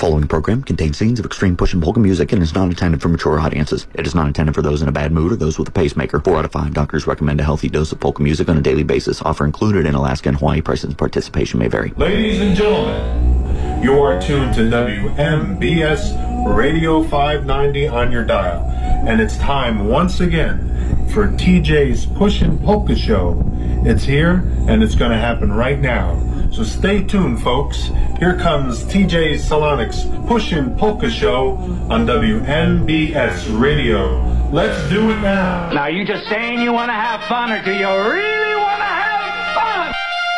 Following program contains scenes of extreme push and polka music and is not intended for mature audiences. It is not intended for those in a bad mood or those with a pacemaker. 4 out of 5 doctors recommend a healthy dose of polka music on a daily basis. Offer included in Alaska and Hawaii. Prices and participation may vary. Ladies and gentlemen, you are tuned to WMBS Radio 590 on your dial. And it's time once again for TJ's Pushin' Polka Show. It's here and it's going to happen right now. So stay tuned, folks. Here comes TJ's Salonic's Pushin' Polka Show on WMBS Radio. Let's do it now. Now, you just saying you want to have fun, or do you really want to have fun?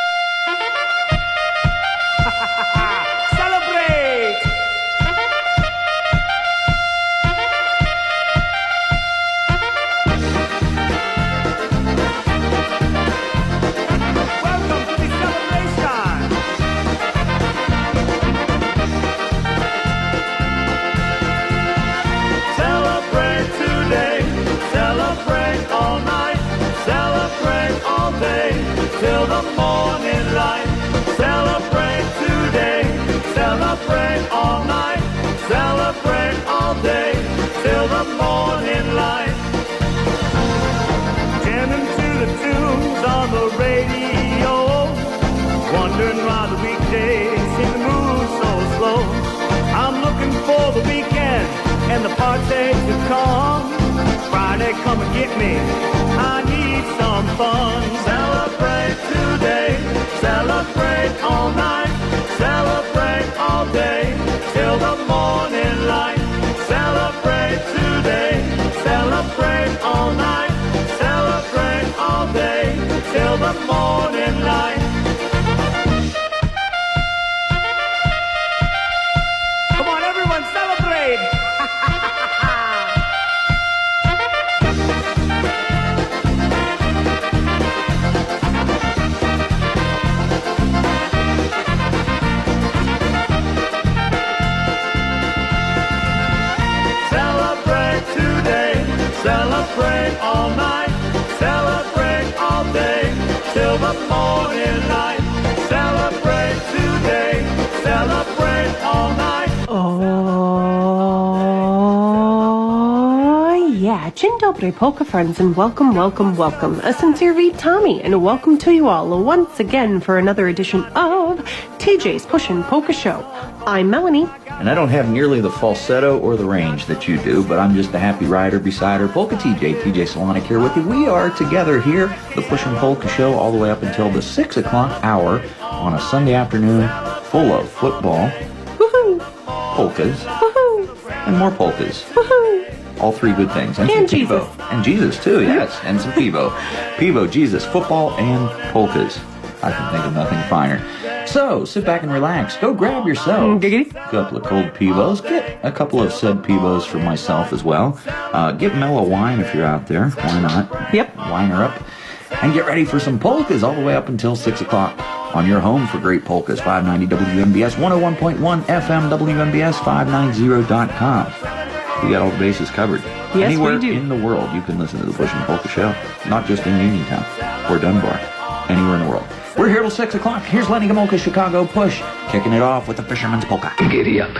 Celebrate! Welcome to the celebration! Celebrate today, celebrate all night, celebrate all day, till the morning light. Celebrate today, celebrate all night, celebrate all day, till the morning light. Jamming to the tunes on the radio, wondering why the weekdays seem to move so slow. I'm looking for the weekend and the party to come. Friday, come and get me, I need some fun. Celebrate today, celebrate all night, celebrate all day, till the morning light. Celebrate today, celebrate all night, celebrate all day, till the morning light. Come on, everyone, celebrate! Celebrate today, celebrate all night, celebrate all day, till the morning light. Celebrate today, celebrate all night. Oh, yeah. Dzień dobry, polka friends, and welcome, welcome, welcome. A sincere V. Tommy, and a welcome to you all once again for another edition of TJ's Pushin' Polka Show. I'm Melanie. And I don't have nearly the falsetto or the range that you do, but I'm just a happy rider beside her. Polka TJ Salonic here with you. We are together here, the Pushin' Polka Show, all the way up until the 6 o'clock hour on a Sunday afternoon full of football, Woohoo! polkas, Woohoo! and more polkas. Woohoo! All 3 good things. And some Jesus. Pivo. And Jesus, too, yes. And some Pivo. Pivo, Jesus, football, and polkas. I can think of nothing finer. So, sit back and relax. Go grab yourself a couple of cold Pivos. Get a couple of said Pivos for myself as well. Get mellow wine if you're out there. Why not? Yep. Wine her up. And get ready for some polkas all the way up until 6 o'clock on your home for great polkas. 590 WMBS, 101.1 FM, WMBS590.com. We got all the bases covered. Yes, Anywhere we do. in the world you can listen to the Pushin' Polka Show. Not just in Uniontown or Dunbar. Anywhere in the world. We're here till 6 o'clock. Here's Lenny Gomulka, Chicago Push, kicking it off with the Fisherman's Polka. Giddy up.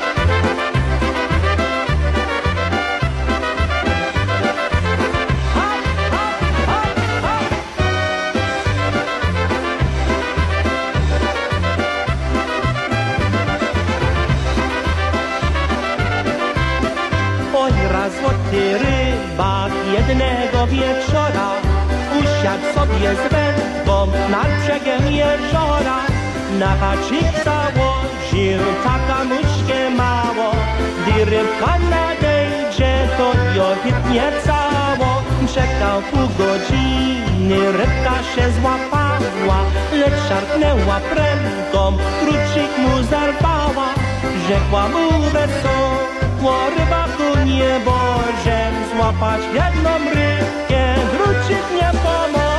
Oj, raz złoty rybak jednego wieczora usiadł sobie z wędką nad brzegiem jeziora. Na haczyk założył taka muszkę mało, gdy rybka nadejdzie, to ją hitnie cało. Czekał pół godziny, rybka się złapała, lecz szarpnęła prędką, kruczyk mu zerwała. Rzekła mu wesoło, rybaku nie możesz złapać jedną rybkę, kruczyk nie pomoże.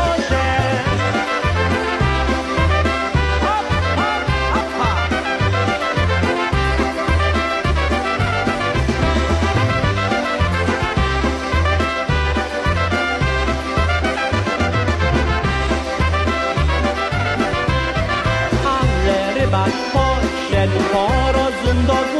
Ale rybak poszedł po rozum do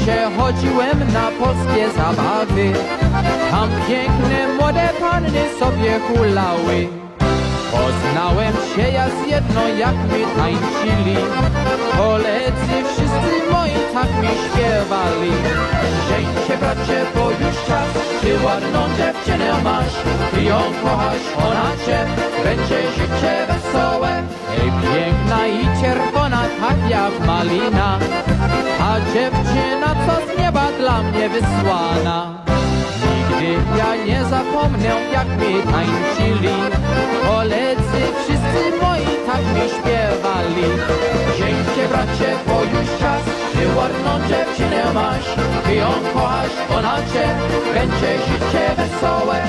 życie chodziłem na polskie zabawy. Tam piękne młode panny sobie hulały. Poznałem się ja z jedną, jak my tańczyli. Koledzy wszyscy moi tak mi śpiewali. Żeń się bracie, bo już czas, ty ładną dziewczynę masz. Ty ją kochasz, ona cię, będzie życie wesołe. Ej, piękna i czerwona, tak jak malina. A dziewczyna, co z nieba dla mnie wysłana. Nigdy ja nie zapomnę, jak mi tańczyli. Koledzy wszyscy moi tak mi śpiewali. Dzięki bracie, bo już czas, ty ładną dziewczynę masz. Ty ją kochasz, ona cię, będzie życie wesołe.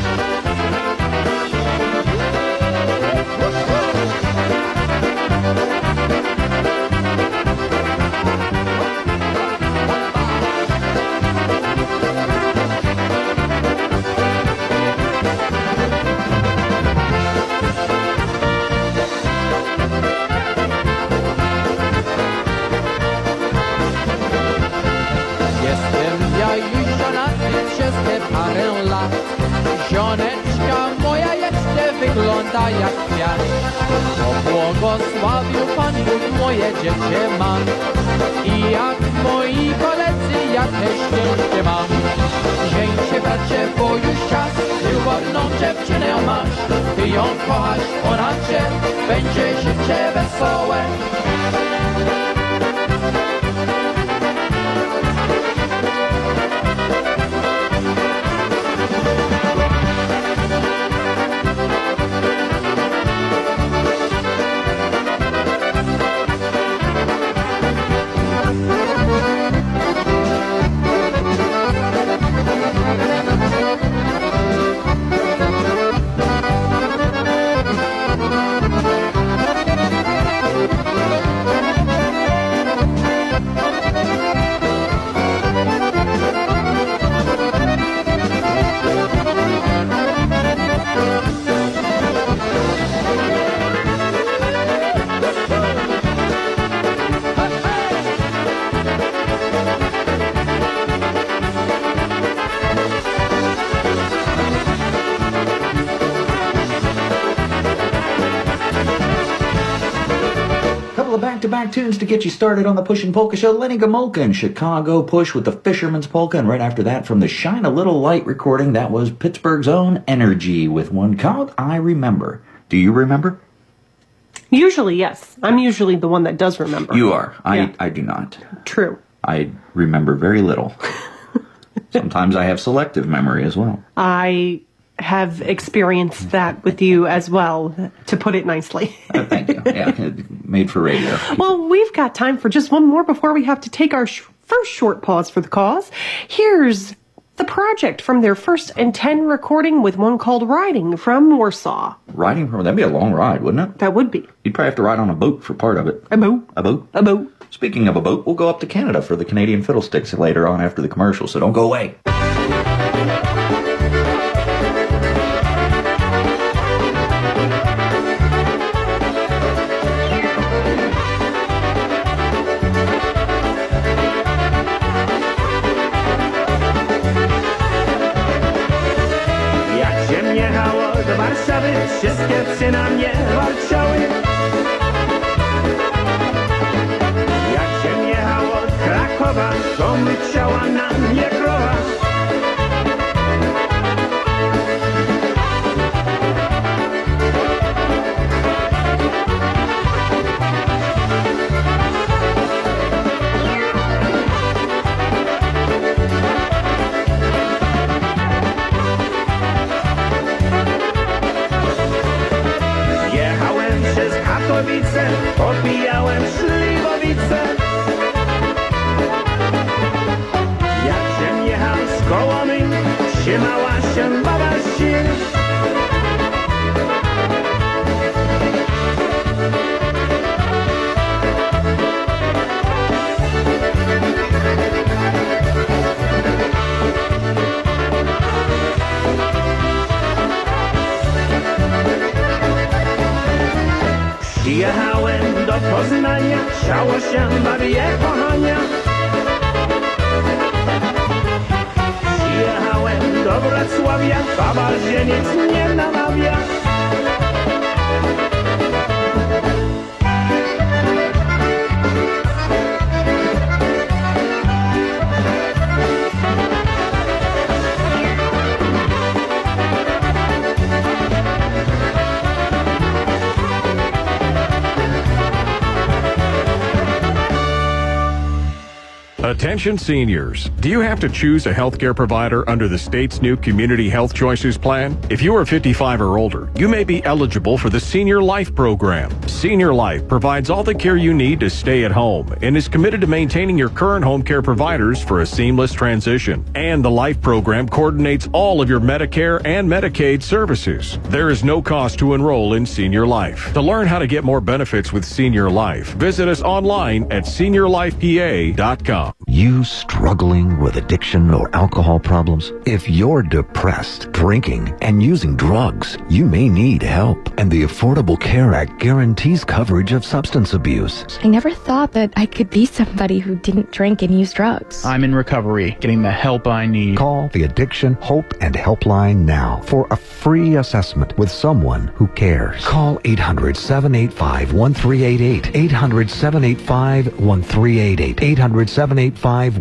Żoneczka moja jeszcze wygląda jak kwiat. Bo błogosławił Pan Bóg moje dziecię mam. I jak moi koledzy ja też szczęście mam. Żeń się bracie, bo już czas, ty ładną dziewczynę masz. Ty ją kochasz, ona cię, będzie życie wesołe. Back-to-back tunes to get you started on the Pushin' Polka Show. Lenny Gomulka and Chicago Push with the Fisherman's Polka. And right after that, from the Shine a Little Light recording, that was Pittsburgh's own Energy with one called I Remember. Do you remember? Usually, yes. I'm usually the one that does remember. You are. Yeah. I do not. True. I remember very little. Sometimes I have selective memory as well. I have experienced that with you as well, to put it nicely. Thank you. Yeah, made for radio. Well, we've got time for just one more before we have to take our first short pause for the cause. Here's The Project from their first and 10 recording with one called Riding from Warsaw. Riding from, that'd be a long ride, wouldn't it? That would be. You'd probably have to ride on a boat for part of it. A boat. A boat. A boat. Speaking of a boat, we'll go up to Canada for the Canadian Fiddlesticks later on after the commercial, so don't go away. Wszystkie psy na mnie walczały. Jak się jechało od Krakowa, to myczała na mnie krowa. Popijałem śliwowice. Jak się jechał z Kołomy, trzymała się baba sił. Przyjechałem do Poznania, chciało się babie kochania. Przyjechałem do Wrocławia, baba się nic nie namawia. Attention seniors. Do you have to choose a healthcare provider under the state's new Community Health Choices plan? If you are 55 or older, you may be eligible for the Senior Life program. Senior Life provides all the care you need to stay at home and is committed to maintaining your current home care providers for a seamless transition. And the Life program coordinates all of your Medicare and Medicaid services. There is no cost to enroll in Senior Life. To learn how to get more benefits with Senior Life, visit us online at seniorlifepa.com. You struggling with addiction or alcohol problems? If you're depressed, drinking, and using drugs, you may need help. And the Affordable Care Act guarantees coverage of substance abuse. I never thought that I could be somebody who didn't drink and use drugs. I'm in recovery, getting the help I need. Call the Addiction Hope and Helpline now for a free assessment with someone who cares. Call 800-785-1388. 800-785-1388. 800-785-1388.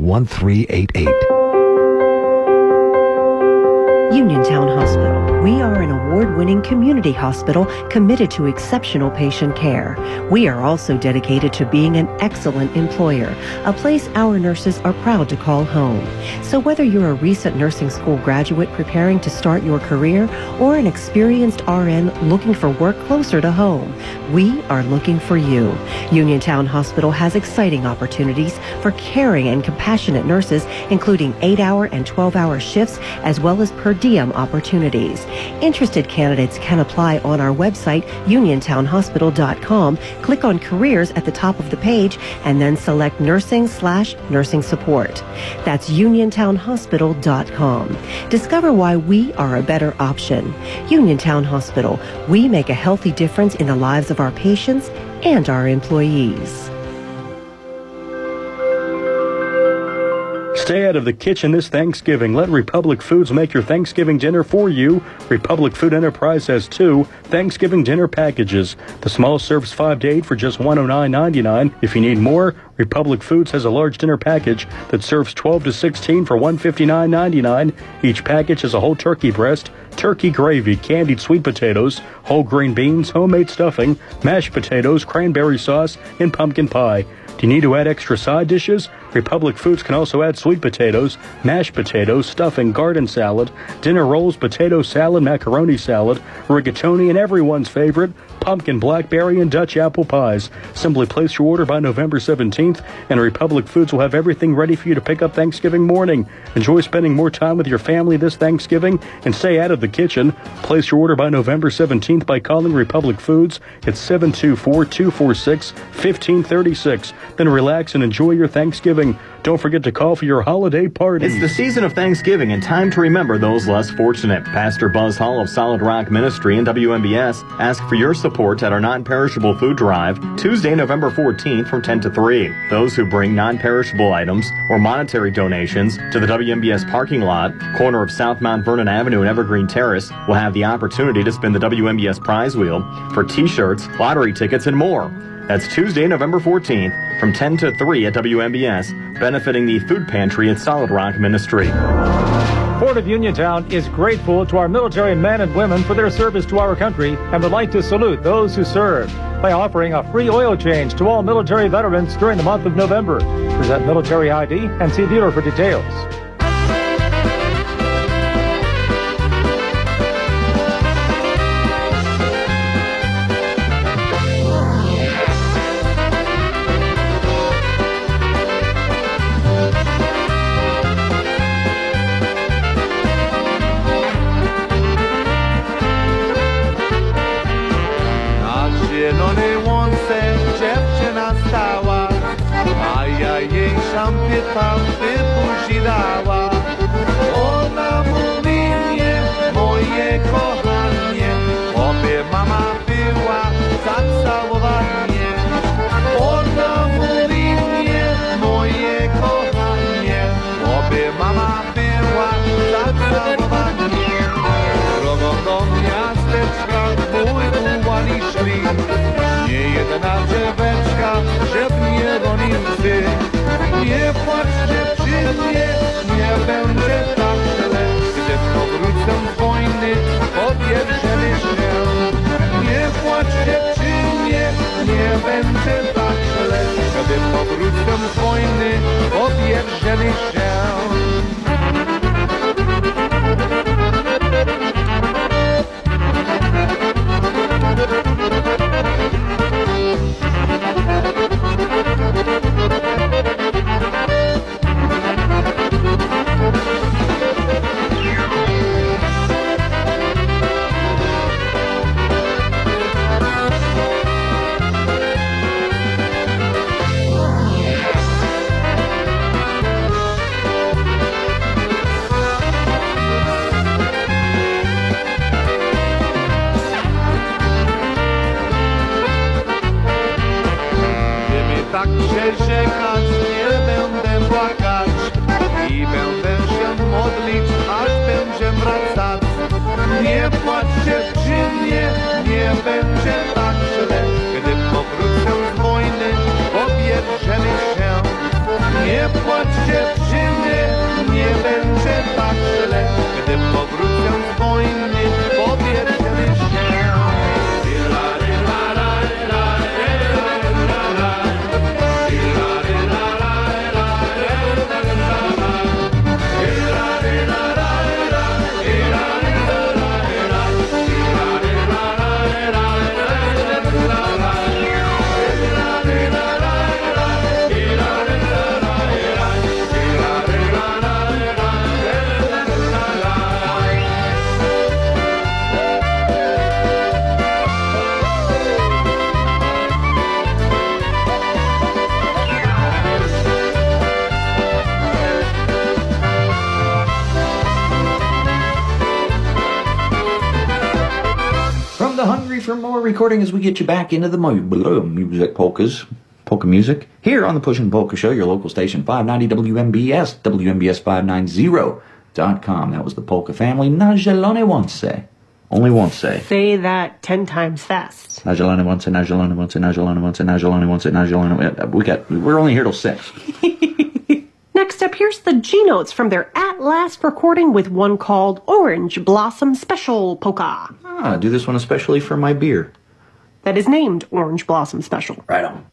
Uniontown Hospital. We are an award-winning community hospital committed to exceptional patient care. We are also dedicated to being an excellent employer, a place our nurses are proud to call home. So whether you're a recent nursing school graduate preparing to start your career or an experienced RN looking for work closer to home, we are looking for you. Uniontown Hospital has exciting opportunities for caring and compassionate nurses, including 8-hour and 12-hour shifts, as well as per diem opportunities. Interested candidates can apply on our website, uniontownhospital.com. Click on careers at the top of the page and then select nursing/nursing support. That's uniontownhospital.com. Discover why we are a better option. Uniontown Hospital. We make a healthy difference in the lives of our patients and our employees. Stay out of the kitchen this Thanksgiving. Let Republic Foods make your Thanksgiving dinner for you. Republic Food Enterprise has 2 Thanksgiving dinner packages. The small serves 5 to 8 for just $109.99. If you need more, Republic Foods has a large dinner package that serves 12 to 16 for $159.99. Each package has a whole turkey breast, turkey gravy, candied sweet potatoes, whole grain beans, homemade stuffing, mashed potatoes, cranberry sauce, and pumpkin pie. Do you need to add extra side dishes? Republic Foods can also add sweet potatoes, mashed potatoes, stuffing, garden salad, dinner rolls, potato salad, macaroni salad, rigatoni, and everyone's favorite, pumpkin, blackberry, and Dutch apple pies. Simply place your order by November 17th, and Republic Foods will have everything ready for you to pick up Thanksgiving morning. Enjoy spending more time with your family this Thanksgiving and stay out of the kitchen. Place your order by November 17th by calling Republic Foods at 724-246-1536. Then relax and enjoy your Thanksgiving. Don't forget to call for your holiday party. It's the season of Thanksgiving and time to remember those less fortunate. Pastor Buzz Hall of Solid Rock Ministry and WMBS ask for your support at our non-perishable food drive Tuesday, November 14th from 10 to 3. Those who bring non-perishable items or monetary donations to the WMBS parking lot, corner of South Mount Vernon Avenue and Evergreen Terrace, will have the opportunity to spin the WMBS prize wheel for t-shirts, lottery tickets, and more. That's Tuesday, November 14th from 10 to 3 at WMBS, benefiting the food pantry at Solid Rock Ministry. Port of Uniontown is grateful to our military men and women for their service to our country and would like to salute those who served by offering a free oil change to all military veterans during the month of November. Present military ID and see dealer for details. Tam wypuszczała. Ona mówi mnie, moje kochanie, obie mama była zacałowanie. Ona mówi mnie, moje kochanie, tak się rzekać, nie będę płakać i będę się modlić, aż będzie wracać. Nie płacz dziewczynie, nie będzie tak źle, gdy powrócę z wojny, pobierzemy się. Nie płacz dziewczynie, nie będzie tak źle, gdy powrócę z wojny, pobierzemy się. For more recording as we get you back into the music polkas, polka music, here on the Pushin' Polka Show, your local station, 590 WMBS, WMBS590.com. That was the Polka Family. Na zielone wonse. Only once say. Say that 10 times fast. Na zielone wonse, na zielone wonse, na zielone wonse, na zielone wonse, na zielone. We're only here till 6. Next up, here's the G-Notes from their At Last recording with one called Orange Blossom Special Polka. Ah, do this one especially for my beer. That is named Orange Blossom Special. Right on.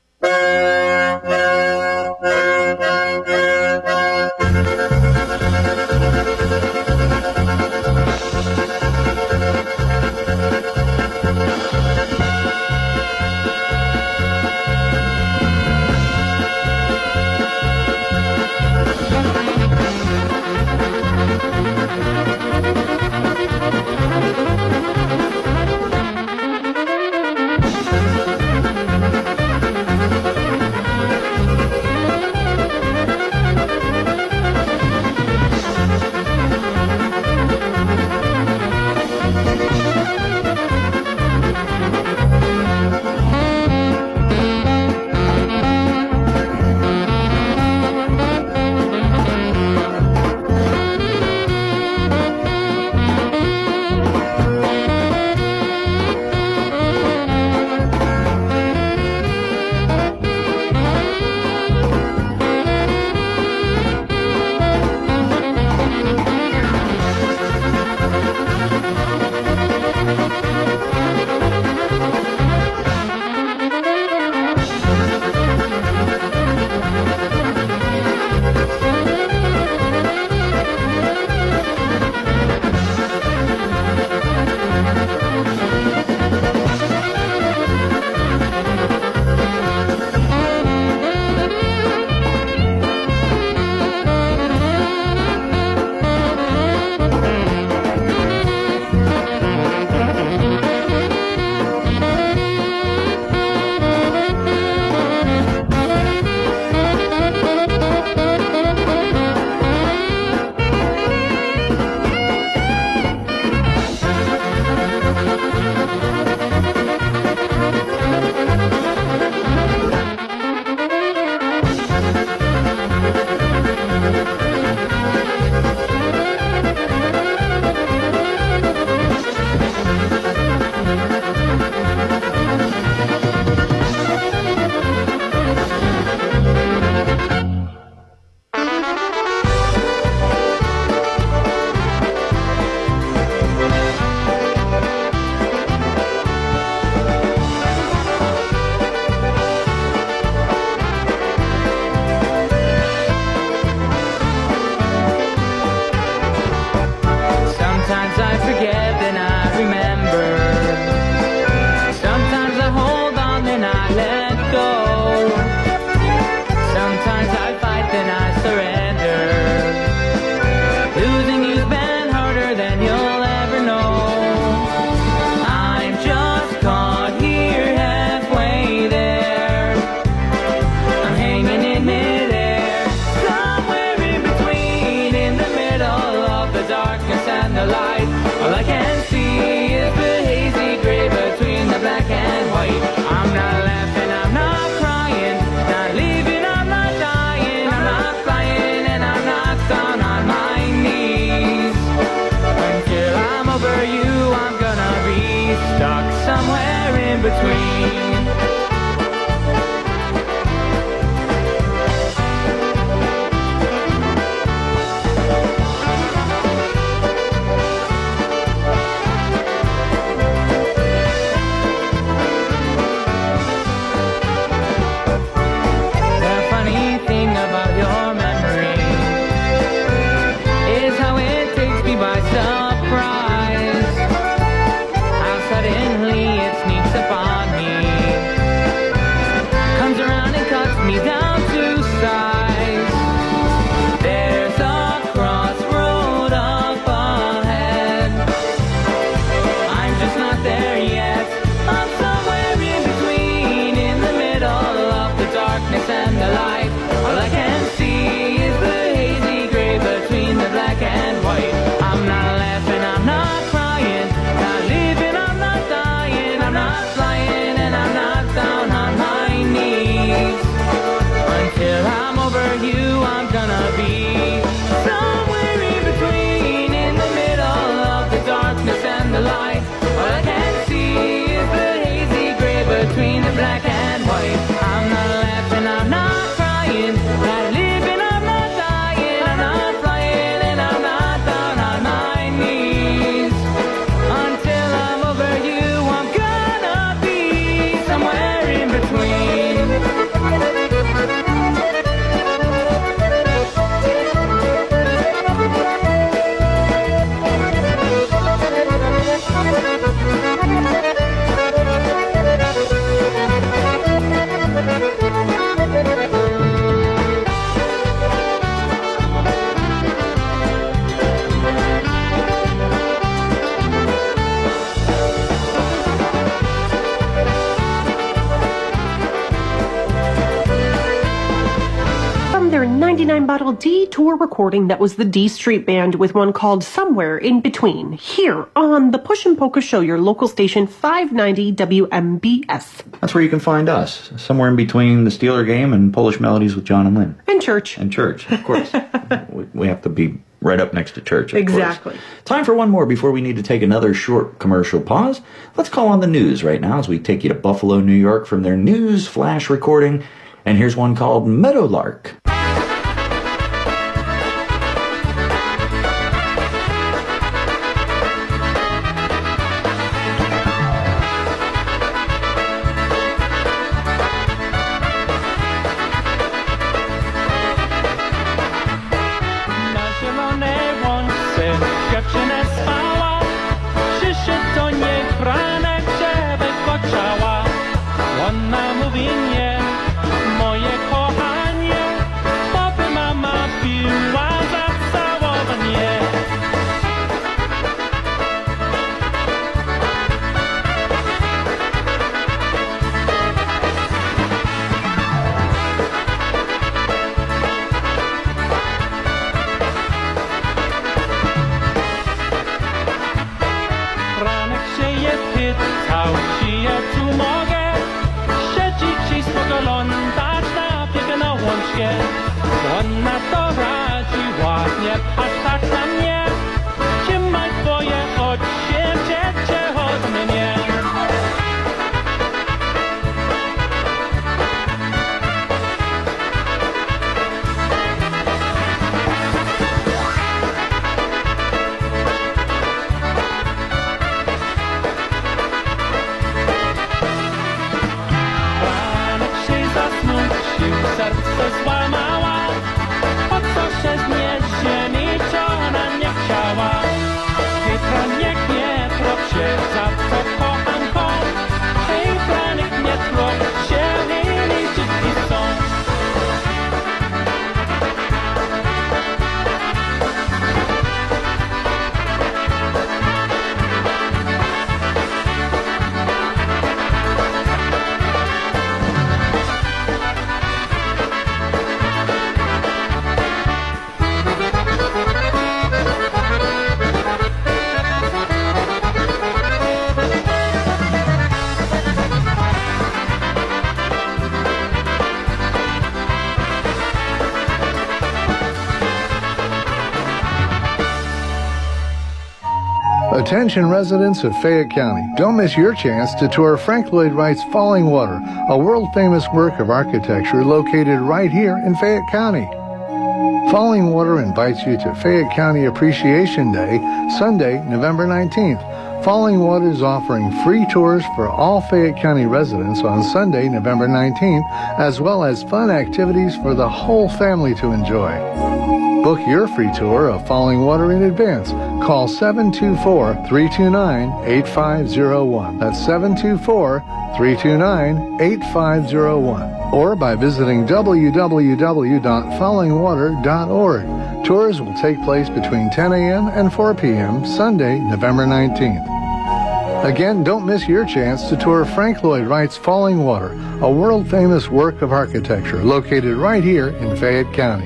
99 Bottle D tour recording that was the D Street Band with one called Somewhere in Between, here on the Push and Polka Show, your local station 590 WMBS. That's where you can find us, somewhere in between the Steeler game and Polish Melodies with John and Lynn. And church. And church, of course. we have to be right up next to church, of exactly. course. Time for one more before we need to take another short commercial pause. Let's call on the news right now as we take you to Buffalo, New York from their news flash recording. And here's one called Meadowlark. Attention residents of Fayette County, don't miss your chance to tour Frank Lloyd Wright's Falling Water, a world-famous work of architecture located right here in Fayette County. Falling Water invites you to Fayette County Appreciation Day, Sunday, November 19th. Falling Water is offering free tours for all Fayette County residents on Sunday, November 19th, as well as fun activities for the whole family to enjoy. Book your free tour of Falling Water in advance. Call 724-329-8501. That's 724-329-8501. Or by visiting www.fallingwater.org. Tours will take place between 10 a.m. and 4 p.m. Sunday, November 19th. Again, don't miss your chance to tour Frank Lloyd Wright's Falling Water, a world-famous work of architecture located right here in Fayette County.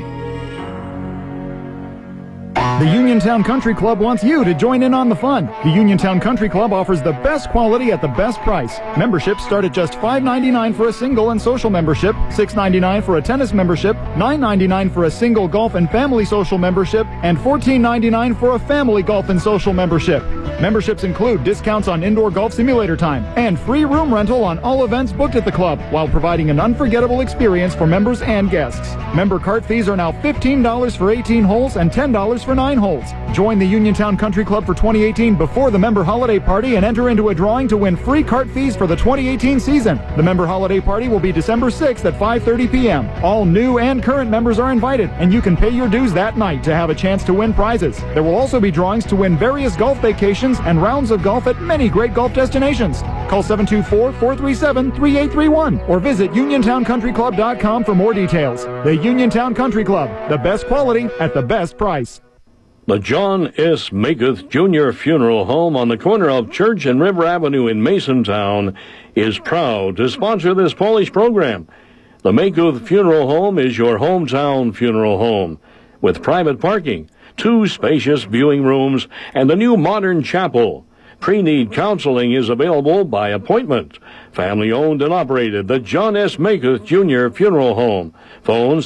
The Uniontown Country Club wants you to join in on the fun. The Uniontown Country Club offers the best quality at the best price. Memberships start at just $5.99 for a single and social membership, $6.99 for a tennis membership, $9.99 for a single golf and family social membership, and $14.99 for a family golf and social membership. Memberships include discounts on indoor golf simulator time and free room rental on all events booked at the club, while providing an unforgettable experience for members and guests. Member cart fees are now $15 for 18 holes and $10 for 9 holes. Join the Uniontown Country Club for 2018 before the member holiday party and enter into a drawing to win free cart fees for the 2018 season. The member holiday party will be December 6th at 5:30 p.m. All new and current members are invited, and you can pay your dues that night to have a chance to win prizes. There will also be drawings to win various golf vacations and rounds of golf at many great golf destinations. Call 724-437-3831 or visit UniontownCountryClub.com for more details. The Uniontown Country Club, the best quality at the best price. The John S. Makuth Jr. Funeral Home on the corner of Church and River Avenue in Masontown is proud to sponsor this Polish program. The Makuth Funeral Home is your hometown funeral home, with private parking, 2 spacious viewing rooms, and the new modern chapel. Pre-need counseling is available by appointment. Family-owned and operated, the John S. Makuth Jr. Funeral Home. Phone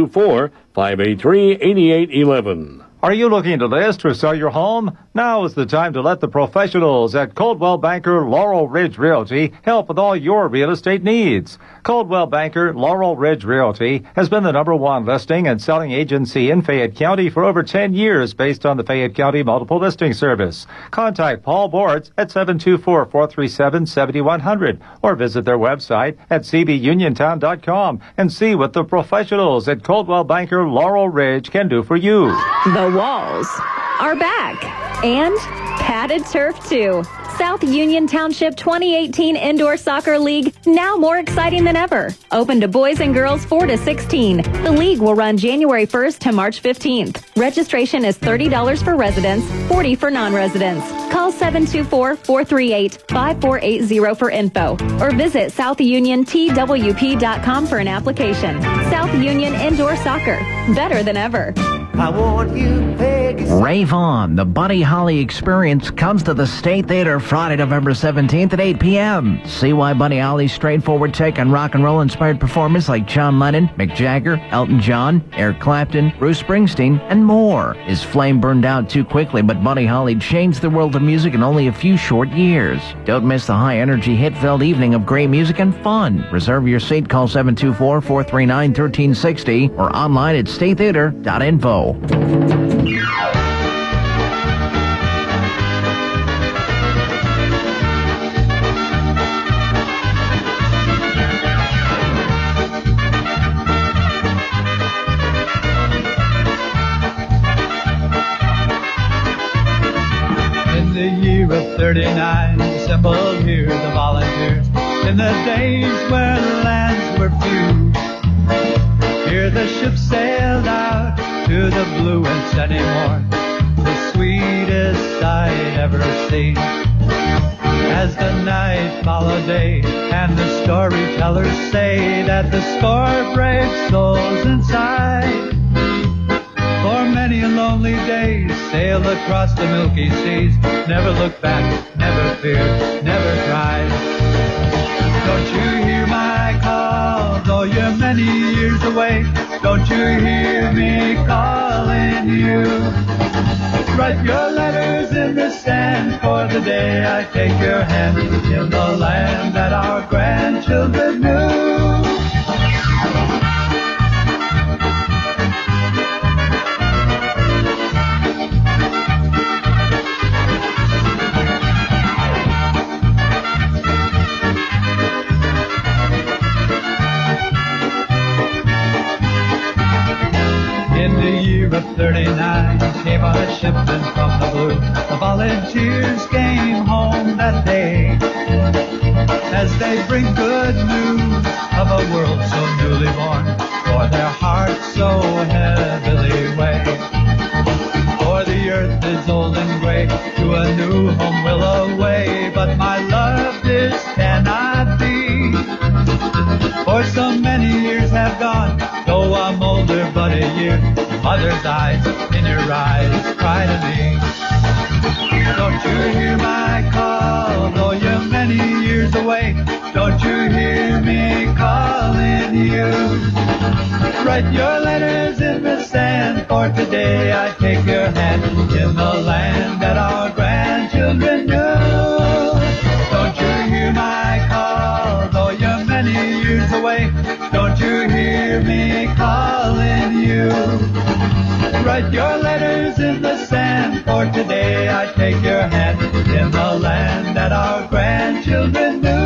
724-583-8811. Are you looking to list or sell your home? Now is the time to let the professionals at Coldwell Banker Laurel Ridge Realty help with all your real estate needs. Coldwell Banker Laurel Ridge Realty has been the #1 listing and selling agency in Fayette County for over 10 years based on the Fayette County Multiple Listing Service. Contact Paul Boards at 724-437-7100 or visit their website at cbuniontown.com and see what the professionals at Coldwell Banker Laurel Ridge can do for you. The walls are back, and padded turf too. South Union Township 2018 Indoor Soccer League, now more exciting than ever. Open to boys and girls 4 to 16. The league will run January 1st to March 15th. Registration is $30 for residents, $40 for non-residents. Call 724-438-5480 for info, or visit southuntwp.com for an application. South Union Indoor Soccer, better than ever. I want you, Peggy. Rave On, the Buddy Holly Experience, comes to the State Theater Friday, November 17th at 8 p.m. See why Buddy Holly's straightforward take on rock and roll inspired performers like John Lennon, Mick Jagger, Elton John, Eric Clapton, Bruce Springsteen, and more. His flame burned out too quickly, but Buddy Holly changed the world of music in only a few short years. Don't miss the high-energy, hit-filled evening of great music and fun. Reserve your seat. Call 724-439-1360 or online at statetheater.info. In the year of 39, assembled here the volunteers. In the days when lands were few, here the ship sailed out to the blue and sunny morn, the sweetest sight ever seen. As the night followed day, and the storytellers say that the score brave souls inside, for many lonely days, sailed across the milky seas, never looked back, never feared, never cried. Don't you hear my call, though you're many years away? Don't you hear me calling you? Write your letters in the sand, for the day I take your hand in the land that our grandchildren knew. In the year of 39 came a shipment from the blue. The volunteers came home that day, as they bring good news of a world so newly born, for their hearts so heavily weigh. For the earth is old and gray, to a new home will away, but my love this cannot be. For so many years have gone, though I'm older but a year, mother's eyes in your eyes cry to me. Don't you hear my call, though you're many years away? Don't you hear me calling you? Write your letters in the sand, for today I take your hand in the land that our grandchildren knew. Don't you hear my call, though you're many years away? Don't you hear me calling you? Write your letters in the sand, for today I take your hand in the land that our grandchildren knew.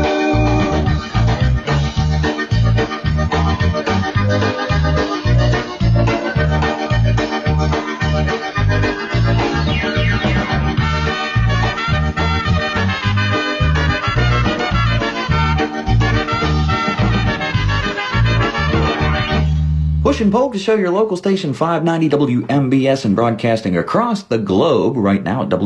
Pushin' Polka Show, your local station, 590 WMBS, and broadcasting across the globe right now at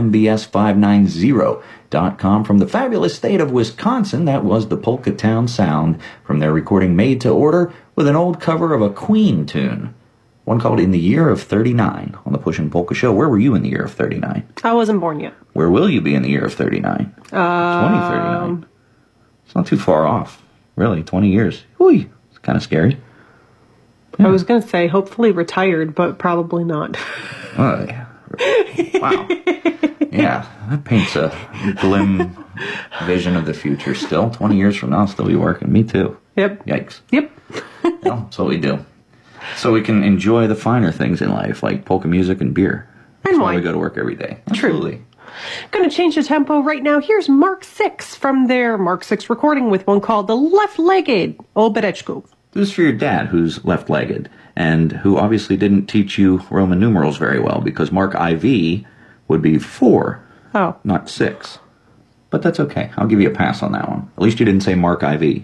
WMBS590.com from the fabulous state of Wisconsin. That was the Polka Town Sound from their recording Made to Order with an old cover of a Queen tune. One called In the Year of 39 on the Pushin' Polka Show. Where were you in the year of 39? I wasn't born yet. Where will you be in the year of 39? 2039. It's not too far off. Really, 20 years. Whee! It's kind of scary. I was going to say, hopefully retired, but probably not. Oh, yeah. Wow. Yeah, that paints a glim vision of the future still. 20 years from now, I'll still be working. Me too. Yep. Yikes. Yep. Well, that's what we do. So we can enjoy the finer things in life, like polka music and beer. That's why we go to work every day. Absolutely. Going to change the tempo right now. Here's Mark 6 from their Mark 6 recording with one called The Left-Legged Obereczku. This is for your dad, who's left-legged, and who obviously didn't teach you Roman numerals very well, because Mark IV would be 4, not 6. But that's okay. I'll give you a pass on that one. At least you didn't say Mark IV.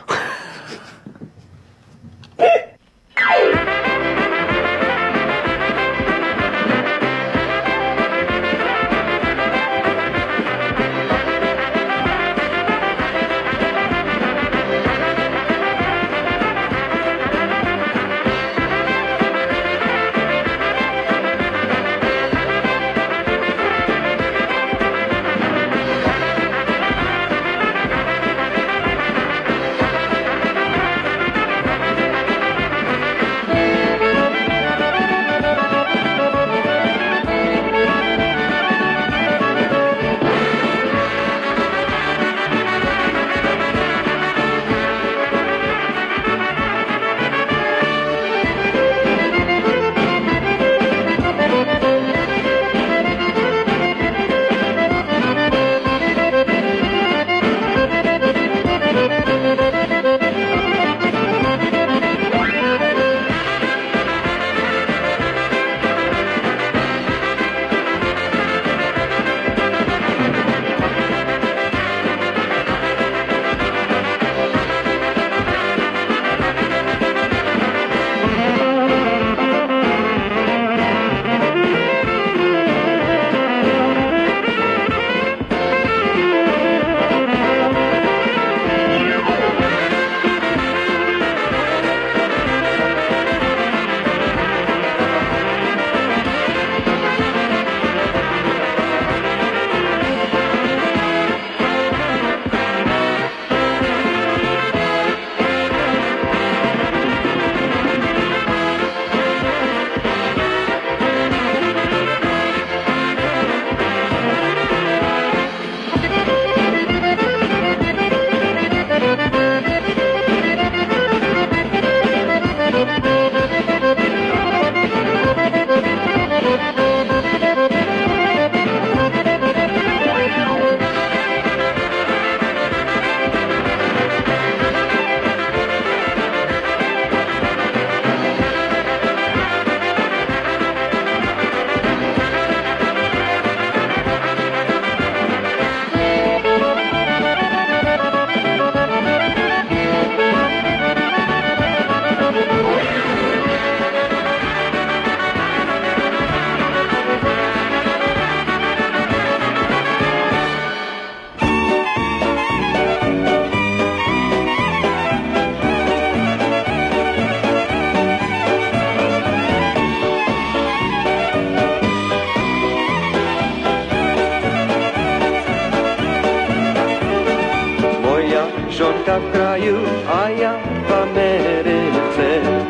żonka w kraju, a ja w Ameryce.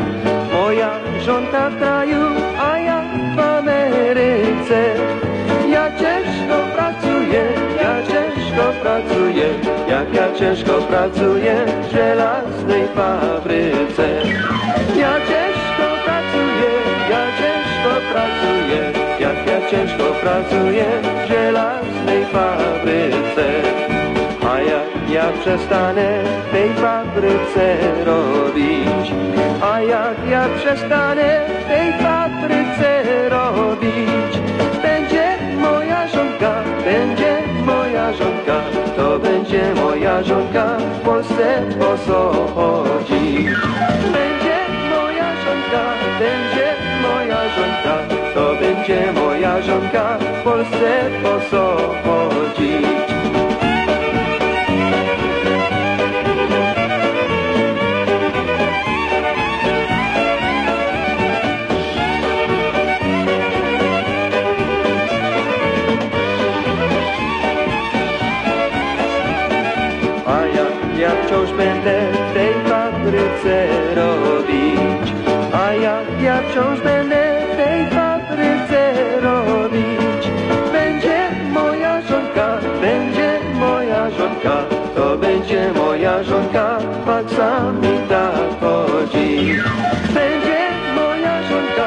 Moja żonka w kraju, a ja w Ameryce. Ja ciężko pracuję, jak ja ciężko pracuję w żelaznej fabryce. Ja ciężko pracuję, jak ja ciężko pracuję w żelaznej fabryce. A jak ja przestanę w tej fabryce robić, a jak ja przestanę w tej fabryce robić, będzie moja żonka, to będzie moja żonka w Polsce boso chodzić. Będzie moja żonka. Polsce po co chodzić. Ja wciąż będę w tej fabryce robić. A ja wciąż będę w tej fabryce robić. Będzie moja żonka, to będzie moja żonka, palcami tak chodzi. Będzie moja żonka,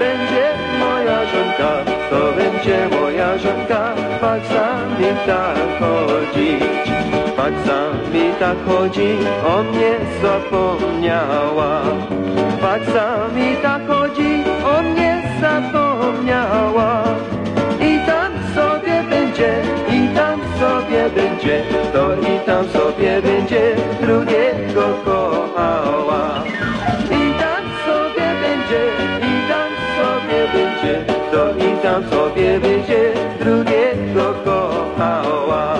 to będzie moja żonka, palcami tak chodzić. Palcami tak chodzi, o mnie zapomniała. Palcami tak chodzi, o mnie zapomniała. I tam sobie będzie, to i tam sobie będzie drugiego kochała. I tam sobie będzie, to i tam sobie będzie drugiego kochała.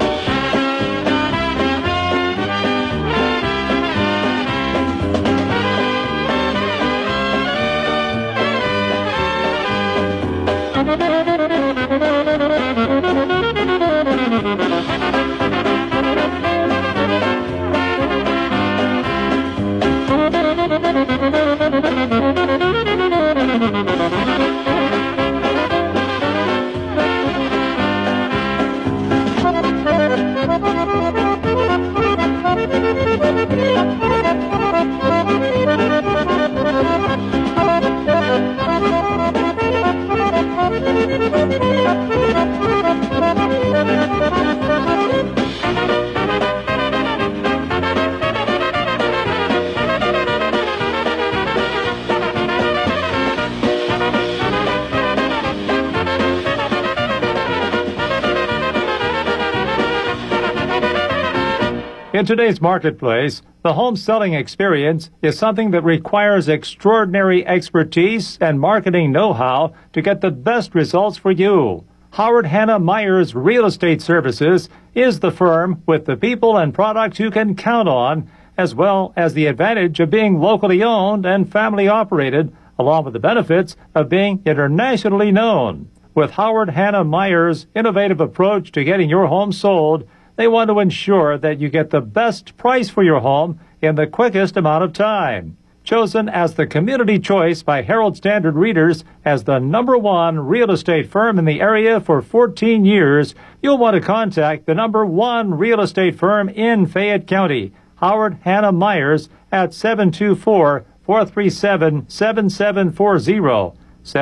In today's marketplace, the home selling experience is something that requires extraordinary expertise and marketing know-how to get the best results for you. Howard Hanna Myers Real Estate Services is the firm with the people and products you can count on, as well as the advantage of being locally owned and family operated, along with the benefits of being internationally known. With Howard Hanna Myers' innovative approach to getting your home sold, they want to ensure that you get the best price for your home in the quickest amount of time. Chosen as the community choice by Herald Standard readers as the #1 real estate firm in the area for 14 years, you'll want to contact the #1 real estate firm in Fayette County, Howard Hanna Myers, at 724-437-7740.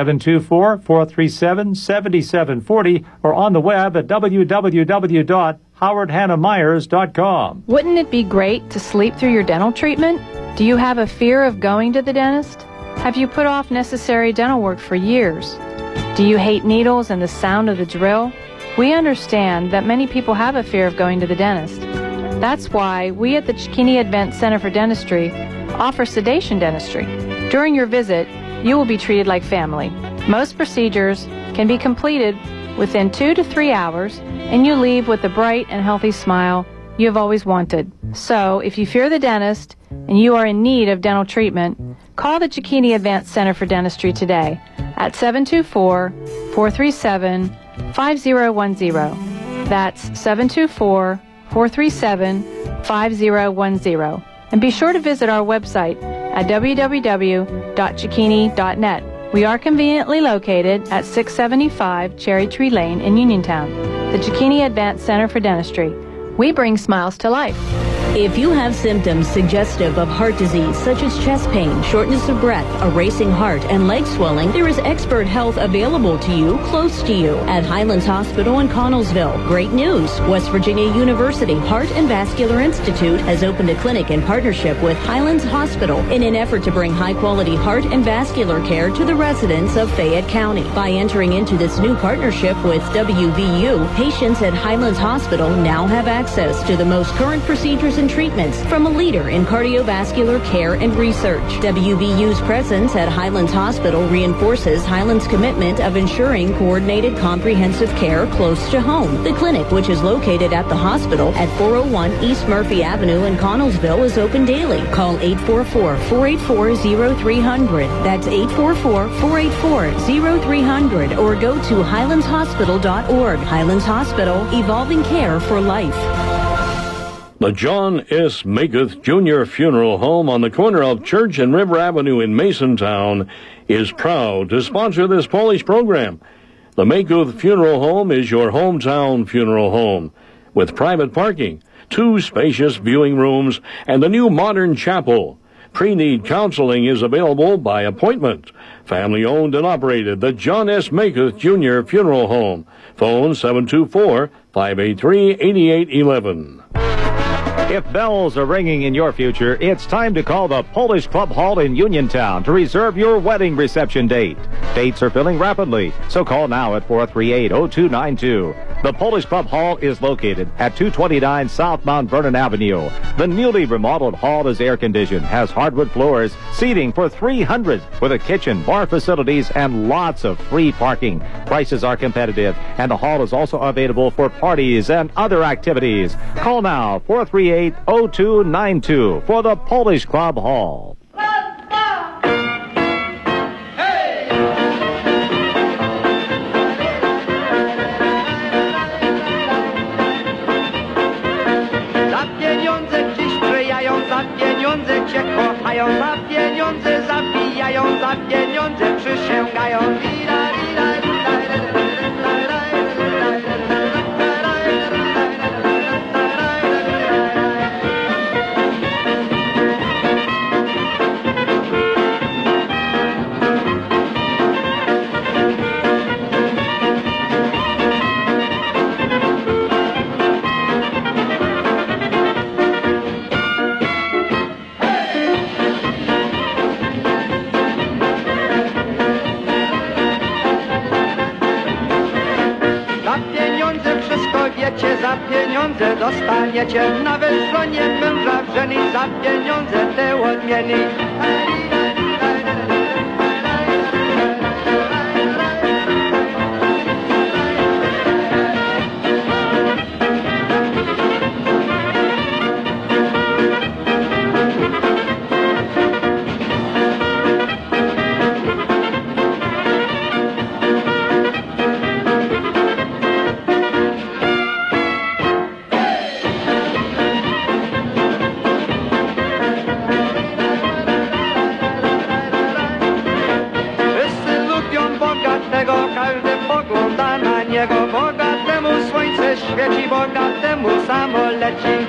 724-437-7740, or on the web at www.howardhannamyers.com. Wouldn't it be great to sleep through your dental treatment? Do you have a fear of going to the dentist? Have you put off necessary dental work for years? Do you hate needles and the sound of the drill? We understand that many people have a fear of going to the dentist. That's why we at the Cicchini Advanced Center for Dentistry offer sedation dentistry. During your visit, you will be treated like family. Most procedures can be completed within 2 to 3 hours, and you leave with the bright and healthy smile you have always wanted. So, if you fear the dentist and you are in need of dental treatment, call the Cicchini Advanced Center for Dentistry today at 724-437-5010. That's 724-437-5010. And be sure to visit our website at www.cicchini.net. We are conveniently located at 675 Cherry Tree Lane in Uniontown. The Cicchini Advanced Center for Dentistry. We bring smiles to life. If you have symptoms suggestive of heart disease, such as chest pain, shortness of breath, a racing heart, and leg swelling, there is expert health available to you, close to you, at Highlands Hospital in Connellsville. Great news! West Virginia University Heart and Vascular Institute has opened a clinic in partnership with Highlands Hospital in an effort to bring high-quality heart and vascular care to the residents of Fayette County. By entering into this new partnership with WVU, patients at Highlands Hospital now have access to the most current procedures and and treatments from a leader in cardiovascular care and research. WVU's presence at Highlands Hospital reinforces Highlands' commitment of ensuring coordinated comprehensive care close to home. The clinic, which is located at the hospital at 401 East Murphy Avenue in Connellsville, is open daily. Call 844-484-0300. That's 844-484-0300 or go to highlandshospital.org. Highlands Hospital, evolving care for life. The John S. Makuth Jr. Funeral Home on the corner of Church and River Avenue in Masontown is proud to sponsor this Polish program. The Makuth Funeral Home is your hometown funeral home with private parking, 2 spacious viewing rooms, and the new modern chapel. Pre-need counseling is available by appointment. Family-owned and operated, the John S. Makuth Jr. Funeral Home. Phone 724-583-8811. If bells are ringing in your future, it's time to call the Polish Club Hall in Uniontown to reserve your wedding reception date. Dates are filling rapidly, so call now at 438-0292. The Polish Club Hall is located at 229 South Mount Vernon Avenue. The newly remodeled hall is air-conditioned, has hardwood floors, seating for 300, with a kitchen, bar facilities, and lots of free parking. Prices are competitive, and the hall is also available for parties and other activities. Call now, 438-0292 for the Polish Club Hall. Cię kochają, za pieniądze zabijają, za pieniądze przysięgają. Za pieniądze dostaniecie, nawet żonie męża wrzeni, za pieniądze te odmieni. Bogatemu słońce świeci, bogatemu samo leci.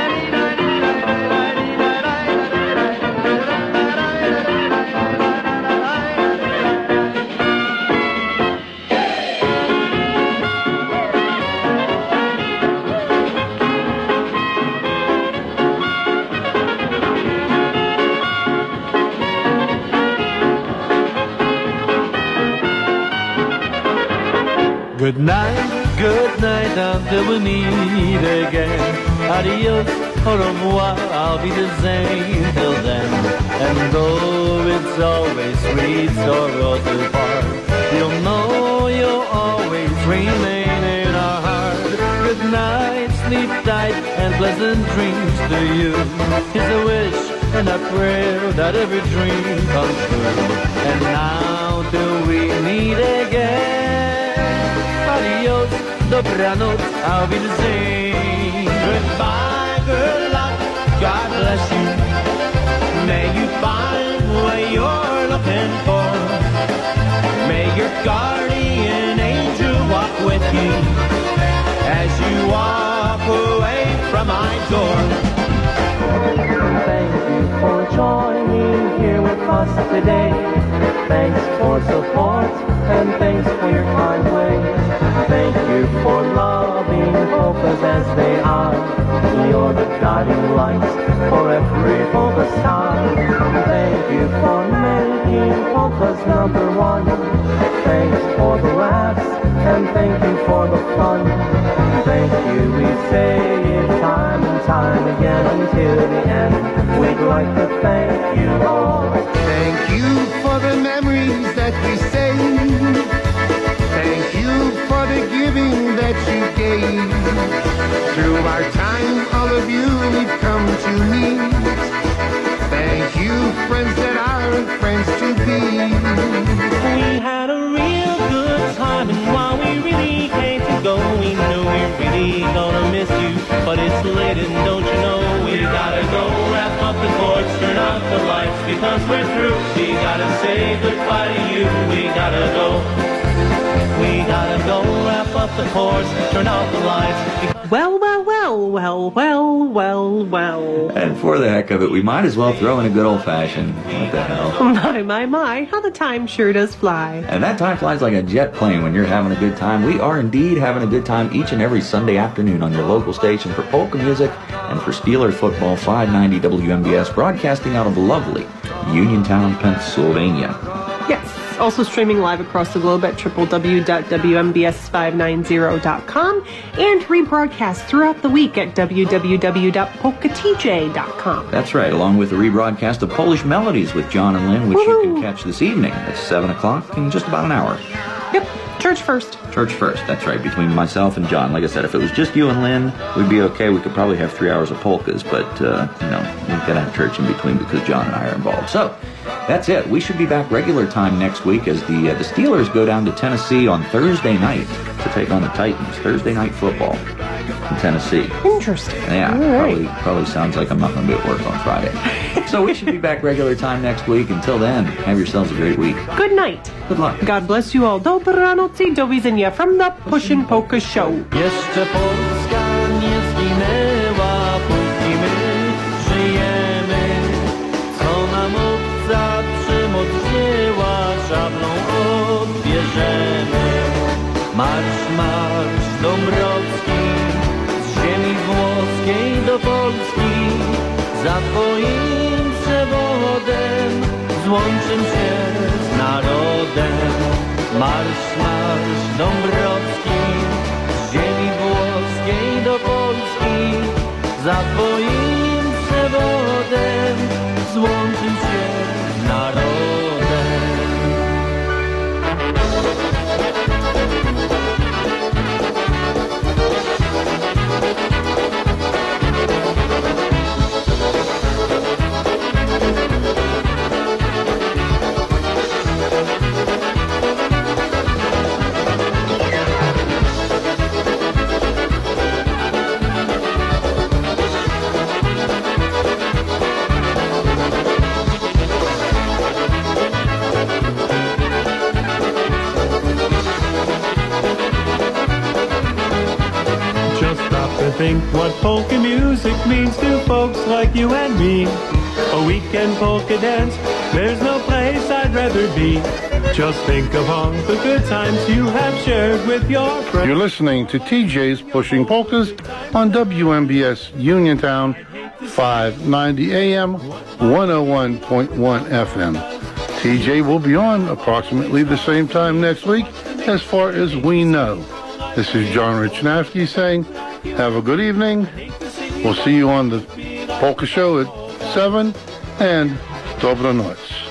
Good night, until we meet again. Adios, au revoir, I'll be the same till then. And though it's always sweet sorrow to part, you'll know you'll always remain in our heart. Good night, sleep tight, and pleasant dreams to you. It's a wish and a prayer that every dream comes true. And now till we meet again, adios, dobranoc, I'll be the same. Goodbye, good luck, God bless you. May you find what you're looking for. May your guardian angel walk with you as you walk away from my door. Thank you for joining here with us today. Thanks for support and thanks for your kind ways. Thank you for loving polkas as they are. You're the guiding lights for every polka star. Thank you for making polkas #1. Thanks for the laughs and thank you for the fun. Thank you, we say it time and time again. again until the end. We'd like to thank you all. Thank you for the memories that we saved. Thank you for the giving that you gave. Through our time, all of you we've come to meet. Thank you, friends that are friends to be. We had a real good time, and while we really hate to go, we know we're really gonna miss you. But it's late, and don't you know we gotta go wrap up the torch, turn out the lights, because we're through. We gotta say goodbye to you. We gotta go. We gotta go wrap up the course, turn out the lights. Well, well, well, well, well, well, well. And for the heck of it, we might as well throw in a good old-fashioned. What the hell? My, how the time sure does fly. And that time flies like a jet plane when you're having a good time. We are indeed having a good time each and every Sunday afternoon on your local station for polka music and for Steeler football, 590 WMBS, broadcasting out of lovely Uniontown, Pennsylvania. Yes. Also streaming live across the globe at www.wmbs590.com and rebroadcast throughout the week at www.polkatj.com. That's right, along with the rebroadcast of Polish Melodies with John and Lynn, which you can catch this evening at 7 o'clock in just about an hour. Yep, church first. Church first, that's right, between myself and John. Like I said, if it was just you and Lynn, we'd be okay. We could probably have 3 hours of polkas, but, we've got to have church in between because John and I are involved. So, that's it. We should be back regular time next week as the Steelers go down to Tennessee on Thursday night to take on the Titans. Thursday night football in Tennessee. Interesting. Yeah, right. probably sounds like I'm not going to be at work on Friday. So we should be back regular time next week. Until then, have yourselves a great week. Good night. Good luck. God bless you all. Dobranoc i do widzenia from the Pushin' Polka Show. Jeszcze Polska nie zginęła, póki my żyjemy. Co nam obca przemoc wzięła, szablą odbierzemy. Marsz, marsz Dąbrowski, z ziemi włoskiej do Polski. Za twoim przewodem złączym się z narodem. Marsz, marsz Dąbrowski, z ziemi włoskiej do Polski. Za twoim przewodem złączym się z narodem. Think what polka music means to folks like you and me. A weekend polka dance, there's no place I'd rather be. Just think of all the good times you have shared with your friends. You're listening to TJ's Pushing Polkas on WMBS Uniontown, 590 AM, 101.1 FM. TJ will be on approximately the same time next week, as far as we know. This is John Richnowski saying, have a good evening. We'll see you on the Polka Show at 7, and Dobranoc.